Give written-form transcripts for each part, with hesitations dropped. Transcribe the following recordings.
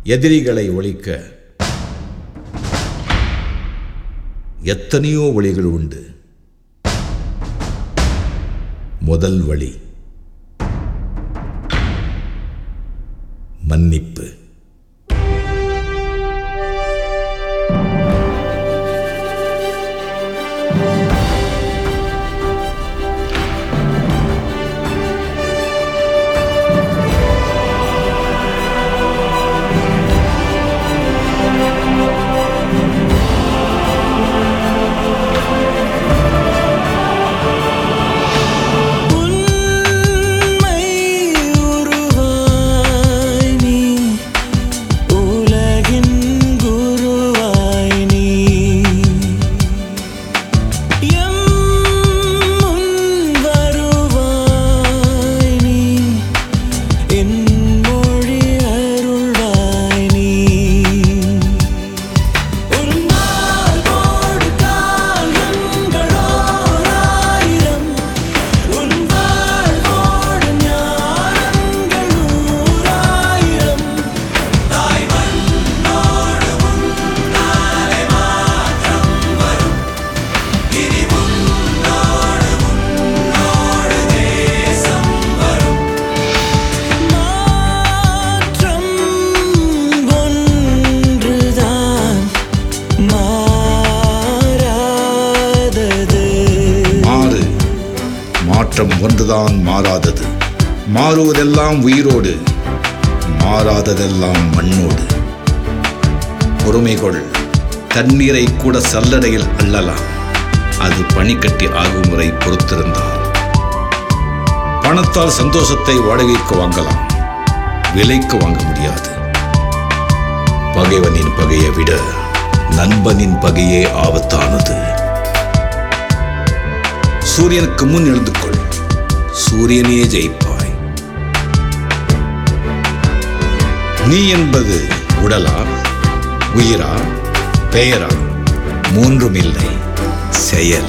எதிரிகளை ஒழிக்க எத்தனையோ வழிகள் உண்டு. முதல் வழி மன்னிப்பு. மாற்றம் ஒன்றுதான் மாறாதது. மாறுவதெல்லாம் உயிரோடு, மாறாததெல்லாம் மண்ணோடு. பொறுமை கொள். தண்ணீரை கூட சல்லடையில் அள்ளலாம். அது பனிக்கட்டி ஆகும் முறை பொறுத்திருந்தால். பணத்தால் சந்தோஷத்தை வாடகைக்கு வாங்கலாம், விலைக்கு வாங்க முடியாது. பகைவனின் பகையை விட நண்பனின் பகையே ஆபத்தானது. சூரியனுக்கு முன் எழுந்து கொள், சூரியனே ஜெயிப்பாய். நீ என்பது உடலா, உயிரா, பெயரா? மூன்றும் இல்லை, செயல்.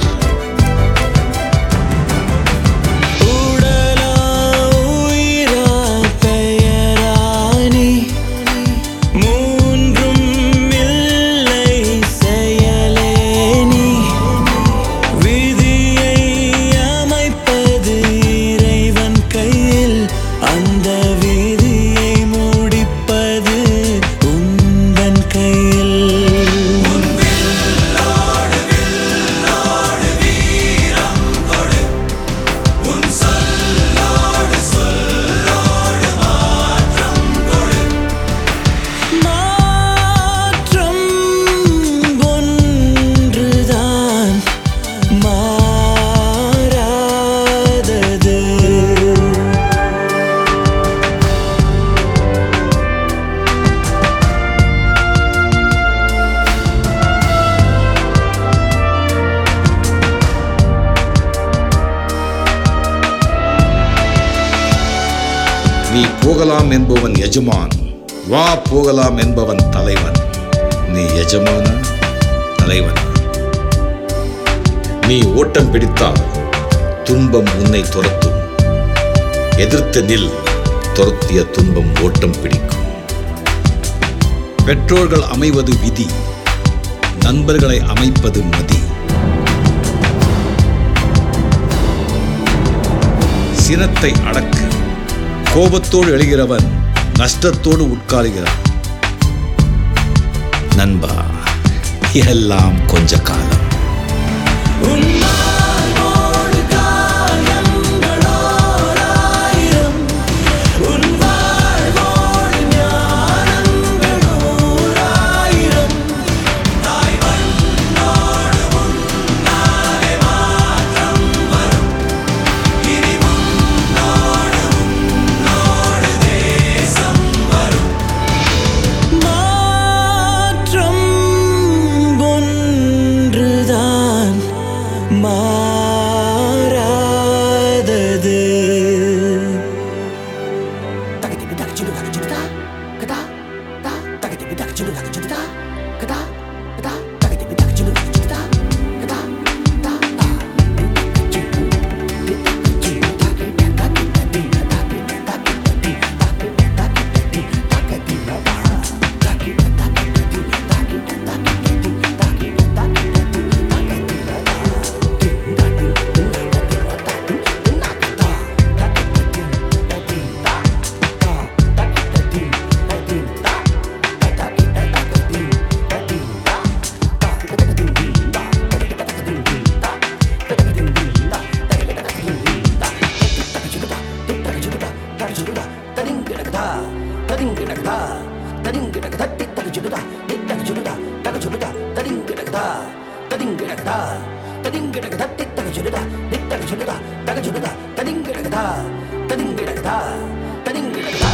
நீ போகலாம் என்பவன் எஜமான், வா போகலாம் என்பவன் தலைவன். நீ எஜமானா, தலைவன்? நீ ஓட்டம் பிடித்தால் துன்பம் உன்னை துரத்தும். எதிர்த்து நில், துரத்திய துன்பம் ஓட்டம் பிடிக்கும். பெற்றோர்கள் அமைவது விதி, நண்பர்களை அமைப்பது மதி. சினத்தை அடக்கு. கோபத்தோடு எழுகிறவன் நஷ்டத்தோடு உட்காருகிறான். நண்பா, எல்லாம் கொஞ்ச காலம். tag chuda tading gidakda tading gidakda tading gidakda tag chuda tag chuda tag chuda tading gidakda tading gidakda tading gidakda tag chuda tag chuda tag chuda tading gidakda tading gidakda tading gidakda